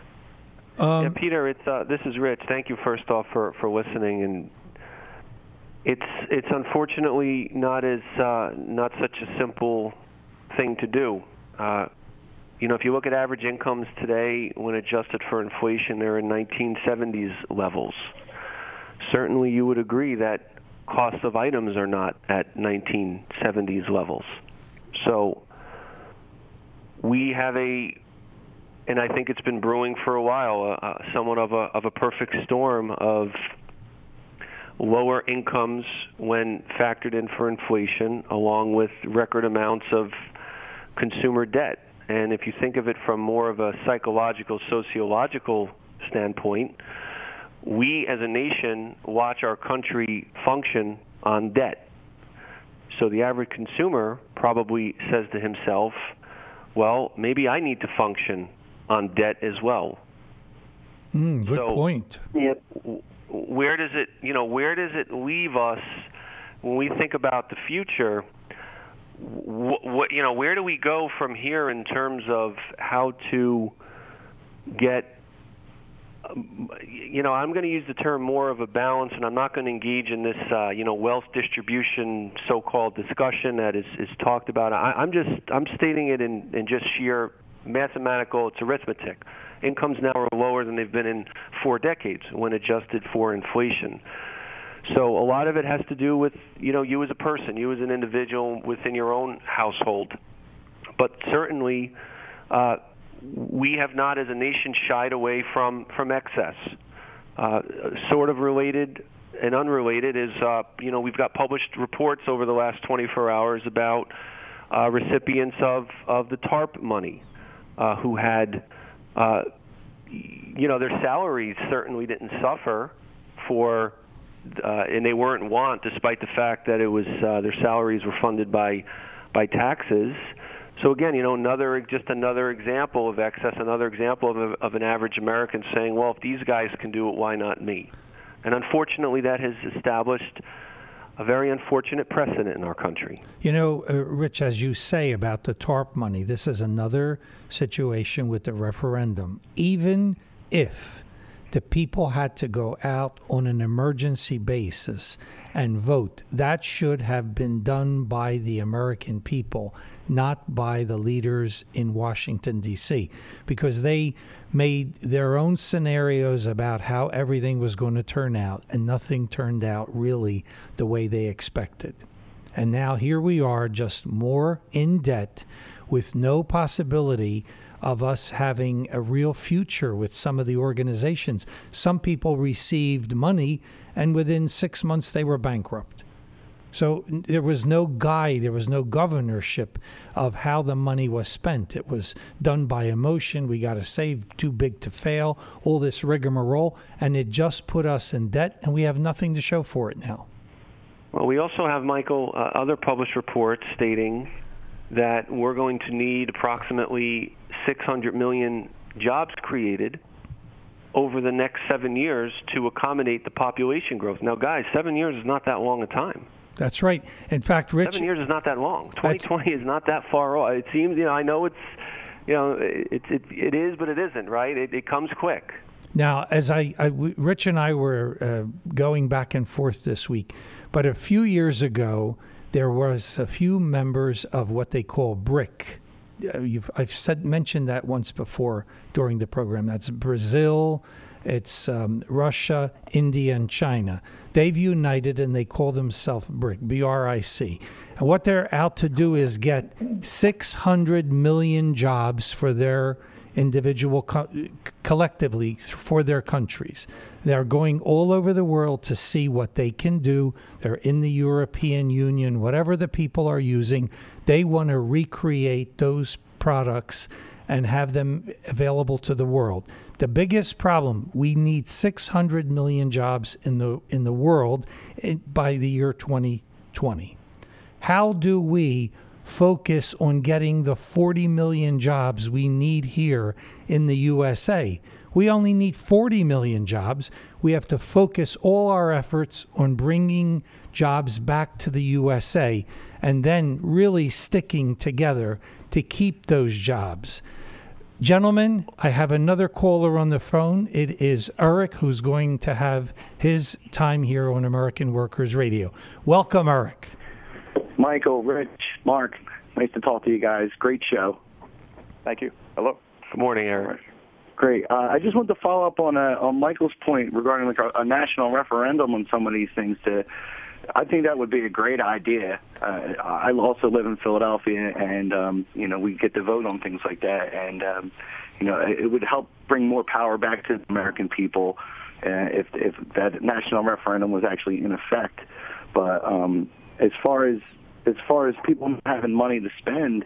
Peter, this is Rich. Thank you first off for listening, and it's unfortunately not such a simple thing to do. If you look at average incomes today, when adjusted for inflation, they're in 1970s levels. Certainly, you would agree that costs of items are not at 1970s levels. So we have and I think it's been brewing for a while, somewhat of a perfect storm of lower incomes when factored in for inflation, along with record amounts of consumer debt. And if you think of it from more of a psychological, sociological standpoint, we as a nation watch our country function on debt. So the average consumer probably says to himself, well, maybe I need to function on debt as well. Good point. Yep. Where does it leave us when we think about the future? Where do we go from here in terms of how to get I'm going to use the term more of a balance, and I'm not going to engage in this, wealth distribution so-called discussion that is talked about. I'm stating it in just sheer mathematical, it's arithmetic. Incomes now are lower than they've been in 4 decades when adjusted for inflation. So a lot of it has to do with, you as a person, you as an individual within your own household. But certainly, we have not, as a nation, shied away from excess. Sort of related and unrelated is, we've got published reports over the last 24 hours about recipients of the TARP money who had, their salaries certainly didn't suffer for, and they weren't in want, despite the fact that it was their salaries were funded by taxes. So again, another example of excess, another example of an average American saying, well, if these guys can do it, why not me? And unfortunately, that has established a very unfortunate precedent in our country. Rich, as you say about the TARP money, this is another situation with the referendum. Even if the people had to go out on an emergency basis and vote, that should have been done by the American people, not by the leaders in Washington, D.C., because they made their own scenarios about how everything was going to turn out, and nothing turned out really the way they expected. And now here we are, just more in debt, with no possibility of us having a real future with some of the organizations. Some people received money, and within 6 months they were bankrupt. So there was no guide, there was no governorship of how the money was spent. It was done by emotion. We got to save, too big to fail, all this rigmarole, and it just put us in debt, and we have nothing to show for it now. Well, we also have, Michael, other published reports stating that we're going to need approximately 600 million jobs created over the next 7 years to accommodate the population growth. Now, guys, 7 years is not that long a time. That's right. In fact, Rich, 7 years is not that long. 2020 is not that far off. It seems, I know it is, but it isn't, right? It comes quick. Now, as Rich and I were going back and forth this week, but a few years ago, there was a few members of what they call BRIC. I've mentioned that once before during the program. That's Brazil, it's Russia, India, and China. They've united and they call themselves BRIC, B-R-I-C. And what they're out to do is get 600 million jobs for their individual, collectively for their countries. They're going all over the world to see what they can do. They're in the European Union, whatever the people are using. They want to recreate those products and have them available to the world. The biggest problem, we need 600 million jobs in the world by the year 2020. How do we focus on getting the 40 million jobs we need here in the USA? We only need 40 million jobs. We have to focus all our efforts on bringing jobs back to the USA and then really sticking together to keep those jobs. Gentlemen, I have another caller on the phone. It is Eric, who's going to have his time here on American Workers Radio. Welcome, Eric. Michael, Rich, Mark, nice to talk to you guys. Great show. Thank you. Hello. Good morning, Eric. Great. I just wanted to follow up on Michael's point regarding a national referendum on some of these things. I think that would be a great idea. I also live in Philadelphia, and we get to vote on things like that, and it would help bring more power back to the American people if that national referendum was actually in effect. But as far as people not having money to spend,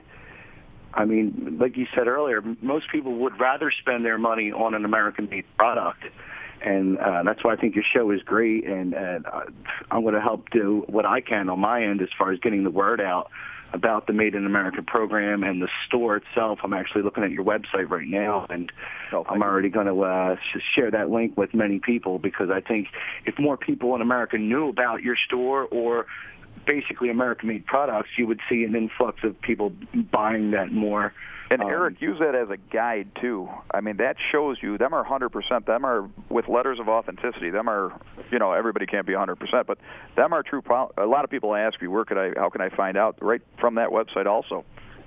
I mean, like you said earlier, most people would rather spend their money on an American-made product. And that's why I think your show is great, and I'm going to help do what I can on my end as far as getting the word out about the Made in America program and the store itself. I'm actually looking at your website right now, and I'm already going to share that link with many people, because I think if more people in America knew about your store or basically American-made products, you would see an influx of people buying that more. And Eric, use that as a guide too. I mean, that shows you them are 100%. Them are with letters of authenticity. Them are, everybody can't be 100%, but them are true. A lot of people ask me, how can I find out? Right from that website also.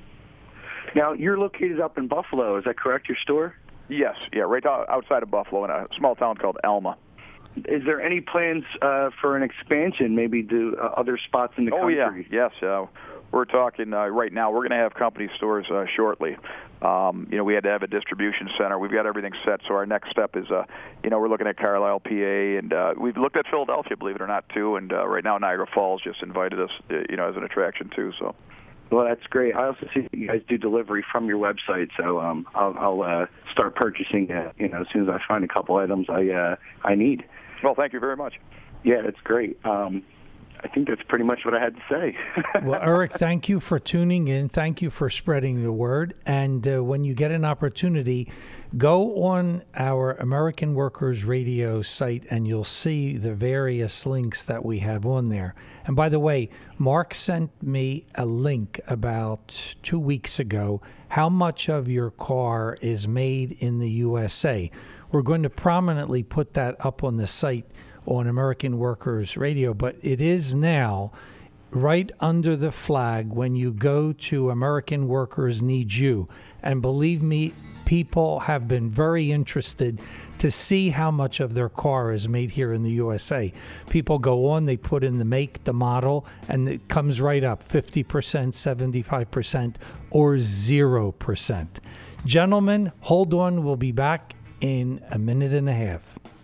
Now, you're located up in Buffalo. Is that correct? Your store? Yes. Yeah, right outside of Buffalo in a small town called Alma. Is there any plans for an expansion, maybe to other spots in the country? Oh, yeah. Yes. We're talking right now. We're going to have company stores shortly. We had to have a distribution center. We've got everything set. So our next step is, we're looking at Carlisle, PA, and we've looked at Philadelphia, believe it or not, too. And right now Niagara Falls just invited us, as an attraction, too. So. Well, that's great. I also see that you guys do delivery from your website, so I'll start purchasing it, as soon as I find a couple items I need. Well, thank you very much. Yeah, that's great. I think that's pretty much what I had to say. Well, Eric, thank you for tuning in. Thank you for spreading the word. And when you get an opportunity, go on our American Workers Radio site and you'll see the various links that we have on there. And by the way, Mark sent me a link about 2 weeks ago, how much of your car is made in the USA. We're going to prominently put that up on the site on American Workers Radio, but it is now right under the flag when you go to American Workers Need You. And believe me, people have been very interested to see how much of their car is made here in the USA. People go on, they put in the make, the model, and it comes right up 50%, 75%, or 0%. Gentlemen, hold on. We'll be back in a minute and a half.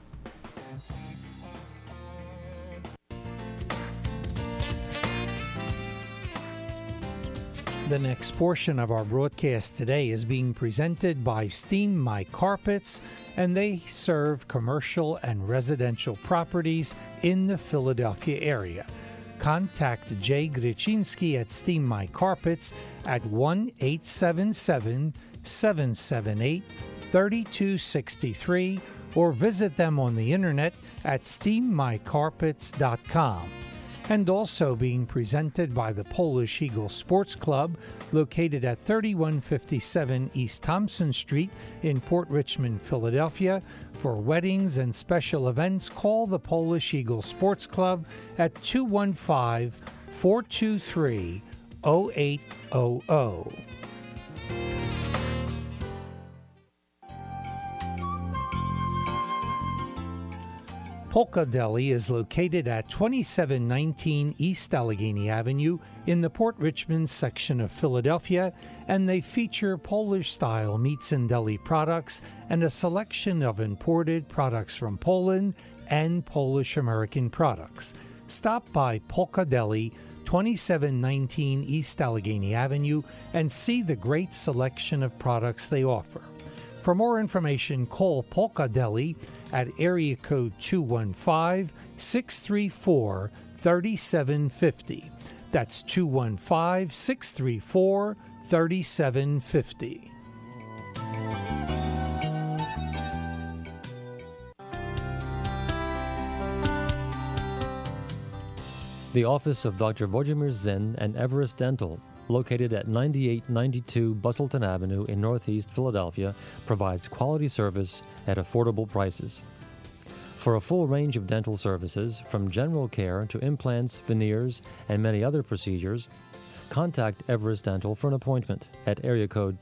The next portion of our broadcast today is being presented by Steam My Carpets, and they serve commercial and residential properties in the Philadelphia area. Contact Jay Gryczinski at Steam My Carpets at 1-877-778-3263 or visit them on the internet at steammycarpets.com. And also being presented by the Polish Eagle Sports Club, located at 3157 East Thompson Street in Port Richmond, Philadelphia. For weddings and special events, call the Polish Eagle Sports Club at 215-423-0800. Polka Deli is located at 2719 East Allegheny Avenue in the Port Richmond section of Philadelphia, and they feature Polish-style meats and deli products and a selection of imported products from Poland and Polish-American products. Stop by Polka Deli, 2719 East Allegheny Avenue, and see the great selection of products they offer. For more information, call Polka Deli at area code 215-634-3750. That's 215-634-3750. The office of Dr. Wojciech Zinn and Everest Dental, located at 9892 Bustleton Avenue in Northeast Philadelphia, provides quality service at affordable prices. For a full range of dental services, from general care to implants, veneers, and many other procedures, contact Everest Dental for an appointment at area code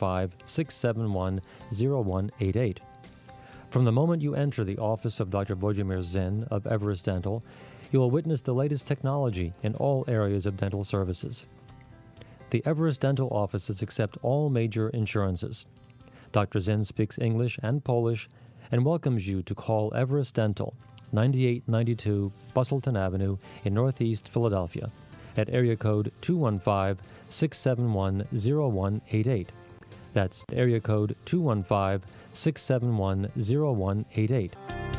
215-671-0188. From the moment you enter the office of Dr. Wojciech Zinn of Everest Dental, you will witness the latest technology in all areas of dental services. The Everest Dental offices accept all major insurances. Dr. Zinn speaks English and Polish and welcomes you to call Everest Dental, 9892 Bustleton Avenue in Northeast Philadelphia, at area code 215-671-0188. That's area code 215-671-0188.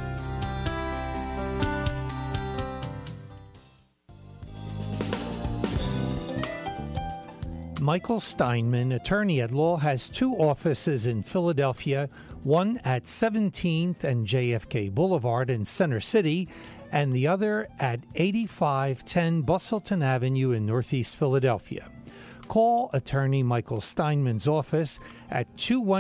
Michael Steinman, attorney at law, has two offices in Philadelphia, one at 17th and JFK Boulevard in Center City, and the other at 8510 Bustleton Avenue in Northeast Philadelphia. Call attorney Michael Steinman's office at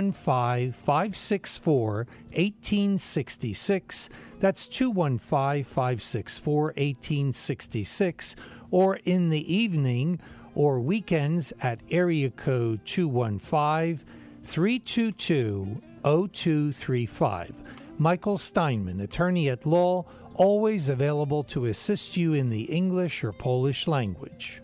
215-564-1866. That's 215-564-1866, or in the evening or weekends at area code 215-322-0235. Michael Steinman, attorney at law, always available to assist you in the English or Polish language.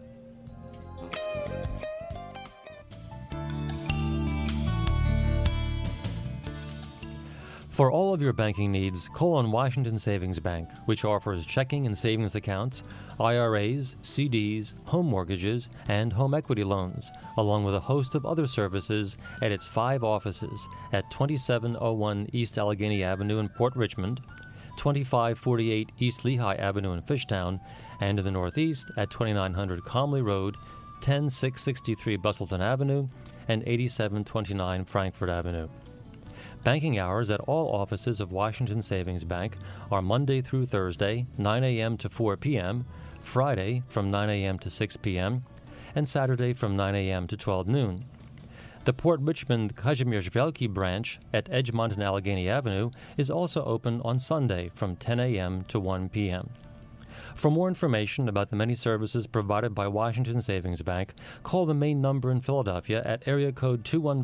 For all of your banking needs, call on Washington Savings Bank, which offers checking and savings accounts, IRAs, CDs, home mortgages, and home equity loans, along with a host of other services at its 5 offices at 2701 East Allegheny Avenue in Port Richmond, 2548 East Lehigh Avenue in Fishtown, and in the Northeast at 2900 Comley Road, 10663 Bustleton Avenue, and 8729 Frankfort Avenue. Banking hours at all offices of Washington Savings Bank are Monday through Thursday, 9 a.m. to 4 p.m., Friday from 9 a.m. to 6 p.m., and Saturday from 9 a.m. to 12 noon. The Port Richmond Kazimierz Wielki branch at Edgemont and Allegheny Avenue is also open on Sunday from 10 a.m. to 1 p.m. For more information about the many services provided by Washington Savings Bank, call the main number in Philadelphia at area code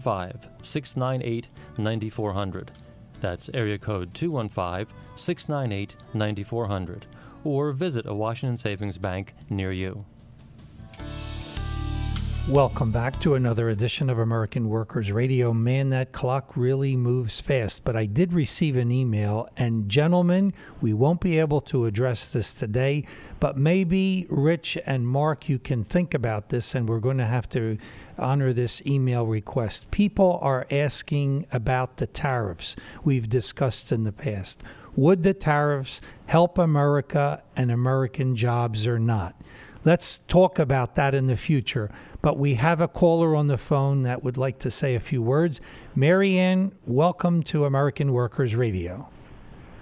215-698-9400. That's area code 215-698-9400. Or visit a Washington Savings Bank near you. Welcome back to another edition of American Workers Radio. Man, that clock really moves fast, but I did receive an email, and gentlemen, we won't be able to address this today, but maybe Rich and Mark, you can think about this, and we're going to have to honor this email request. People are asking about the tariffs we've discussed in the past. Would the tariffs help America and American jobs or not? Let's talk about that in the future. But we have a caller on the phone that would like to say a few words. Marianne, welcome to American Workers Radio.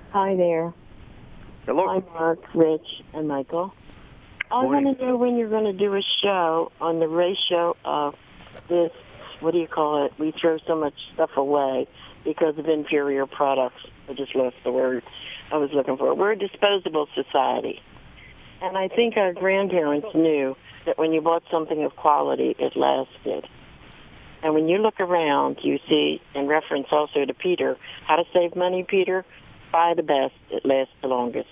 Hi there. Hello. Hi, Mark, Rich, and Michael. I want to know when you're going to do a show on the ratio of this, what do you call it? We throw so much stuff away because of inferior products. I just lost the word I was looking for. We're a disposable society. And I think our grandparents knew that when you bought something of quality, it lasted. And when you look around, you see, in reference also to Peter, how to save money, Peter? Buy the best. It lasts the longest.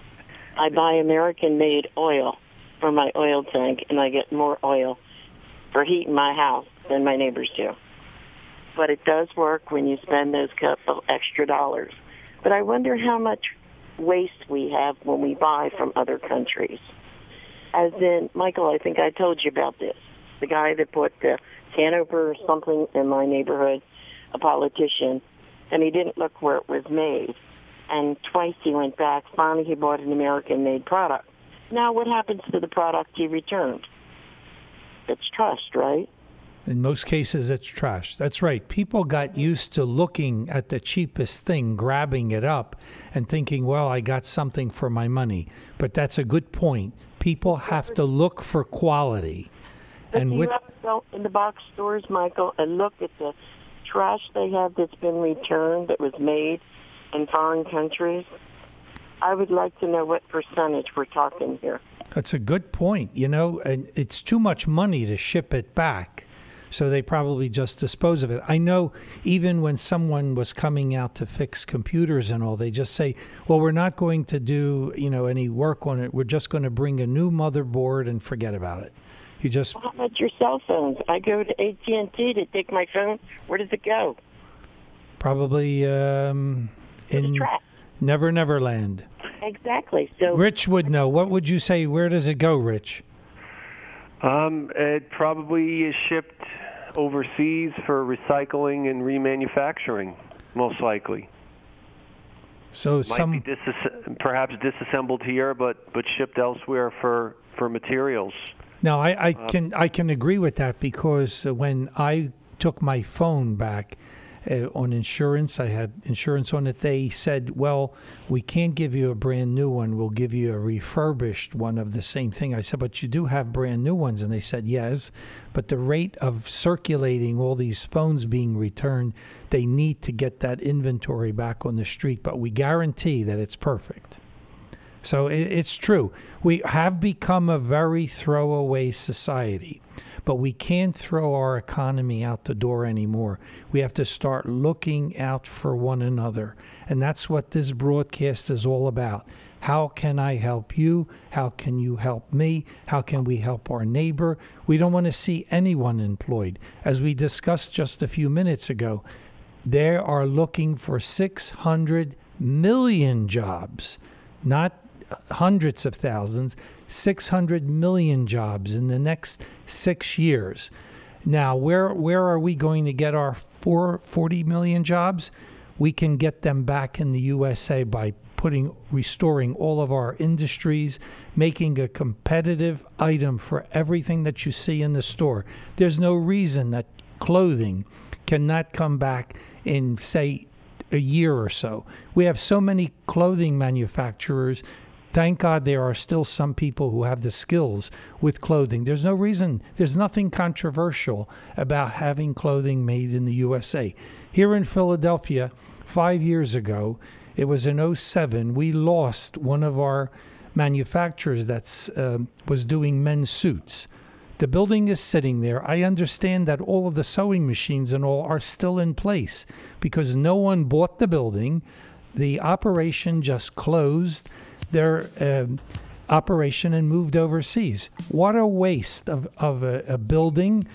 I buy American-made oil for my oil tank, and I get more oil for heating my house than my neighbors do. But it does work when you spend those couple extra dollars. But I wonder how much waste we have when we buy from other countries. As in, Michael, I think I told you about this. The guy that put the Hanover or something in my neighborhood, a politician, and he didn't look where it was made. And twice he went back. Finally, he bought an American-made product. Now, what happens to the product he returned? It's trashed, right? In most cases, it's trash. That's right. People got used to looking at the cheapest thing, grabbing it up, and thinking, well, I got something for my money. But that's a good point. People have to look for quality. But do you have to go in the box stores, Michael, and look at the trash they have that's been returned that was made in foreign countries? I would like to know what percentage we're talking here. That's a good point. You know, and it's too much money to ship it back. So they probably just dispose of it. I know even when someone was coming out to fix computers and all, they just say, well, we're not going to do, any work on it. We're just going to bring a new motherboard and forget about it. You just... How about your cell phones? I go to AT&T to take my phone. Where does it go? Probably in Never Never Land. Exactly. So Rich would know. What would you say? Where does it go, Rich? It probably is shipped overseas for recycling and remanufacturing, most likely. So might be perhaps disassembled here, but shipped elsewhere for materials. Now, I can agree with that, because when I took my phone back on insurance, I had insurance on it. They said, well, we can't give you a brand new one. We'll give you a refurbished one of the same thing. I said, but you do have brand new ones. And they said, yes, but the rate of circulating all these phones being returned, they need to get that inventory back on the street. But we guarantee that it's perfect. So it's true. We have become a very throwaway society. But we can't throw our economy out the door anymore. We have to start looking out for one another. And that's what this broadcast is all about. How can I help you? How can you help me? How can we help our neighbor? We don't want to see anyone employed. As we discussed just a few minutes ago, they are looking for 600 million jobs, not hundreds of thousands, 600 million jobs in the next 6 years. Now, where are we going to get our 40 million jobs? We can get them back in the USA by restoring all of our industries, making a competitive item for everything that you see in the store. There's no reason that clothing cannot come back in, say, a year or so. We have so many clothing manufacturers. Thank God there are still some people who have the skills with clothing. There's no reason, there's nothing controversial about having clothing made in the USA. Here in Philadelphia, 5 years ago, it was in 2007, we lost one of our manufacturers that was doing men's suits. The building is sitting there. I understand that all of the sewing machines and all are still in place because no one bought the building. The operation just closed their operation and moved overseas. What a waste of a building.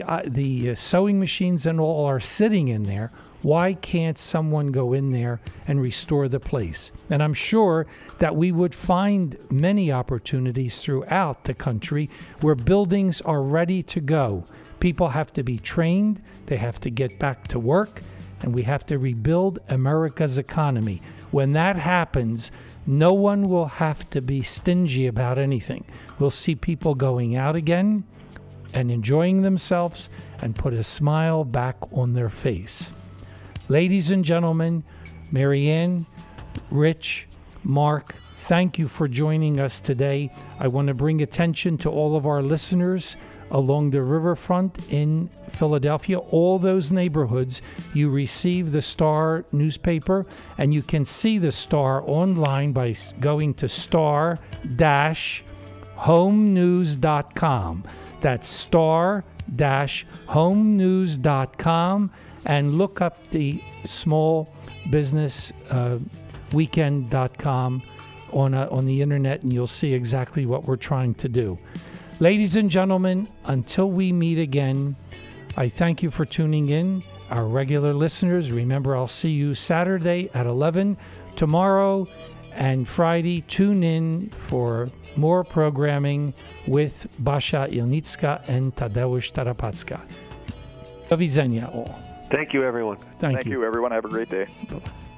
The sewing machines and all are sitting in there. Why can't someone go in there and restore the place? And I'm sure that we would find many opportunities throughout the country where buildings are ready to go. People have to be trained, they have to get back to work, and we have to rebuild America's economy. When that happens, no one will have to be stingy about anything. We'll see people going out again and enjoying themselves and put a smile back on their face. Ladies and gentlemen, Marianne, Rich, Mark, thank you for joining us today. I want to bring attention to all of our listeners along the riverfront in Philadelphia. All those neighborhoods, you receive the Star newspaper, and you can see the Star online by going to star-homenews.com. That's star-homenews.com, and look up the small business weekend.com on the internet, and you'll see exactly what we're trying to do. Ladies and gentlemen, until we meet again, I thank you for tuning in. Our regular listeners, remember, I'll see you Saturday at 11. Tomorrow and Friday, tune in for more programming with Basha Ilnitska and Tadeusz Tarapatska. Do widzenia all. Thank you, everyone. Thank you. Everyone. Have a great day. Bye-bye.